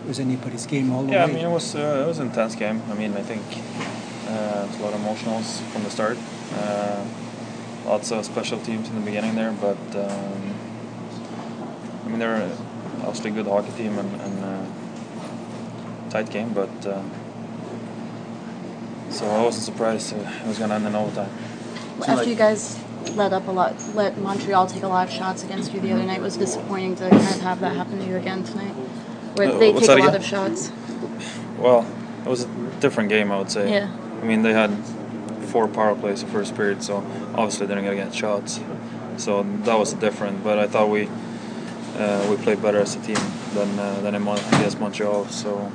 was anybody's game all the way. Yeah, I mean, it was an intense game. I mean, I think it's a lot of emotionals from the start. Lots of special teams in the beginning there, but I mean, they're obviously a good hockey team and tight game, but so I wasn't surprised it was going to end in overtime. After you guys let Montreal take a lot of shots against you the other night, it was disappointing to kind of have that happen to you again tonight, where they take a lot of shots. Well, it was a different game, I would say. Yeah. I mean, they had 4 power plays the first period, so obviously they're not going to get shots. So that was different. But I thought we played better as a team than against Montreal. So,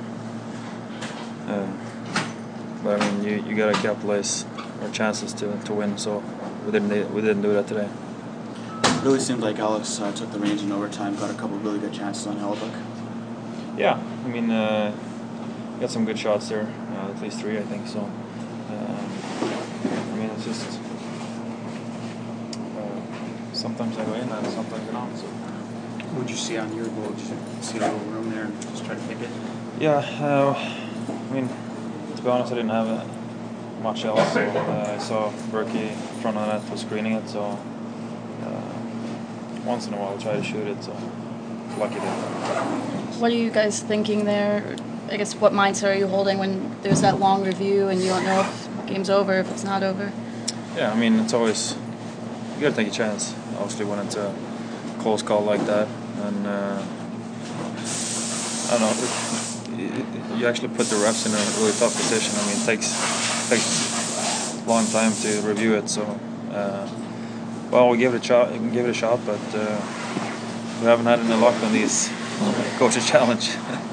but I mean, you got to capitalize our chances to win. So we didn't do that today. It really seemed like Alex took the reins in overtime, got a couple of really good chances on Hellebuyck. Yeah, I mean, got some good shots there, at least 3, I think. So, I mean, it's just sometimes I go in and sometimes I don't. So. What did you see on your goal? Did you see a little room there and just try to pick it? Yeah, I mean, to be honest, I didn't have much else. So I saw Berkey in front of the net was screening it, so once in a while I try to shoot it. So lucky there. What are you guys thinking there? I guess what mindset are you holding when there's that long review and you don't know if the game's over, if it's not over? Yeah, I mean, it's always you got to take a chance. Obviously, when it's a close call like that, and I don't know, you actually put the refs in a really tough position. I mean, it takes a long time to review it. So, well, we give it a shot, but we haven't had any luck on these coach's challenge.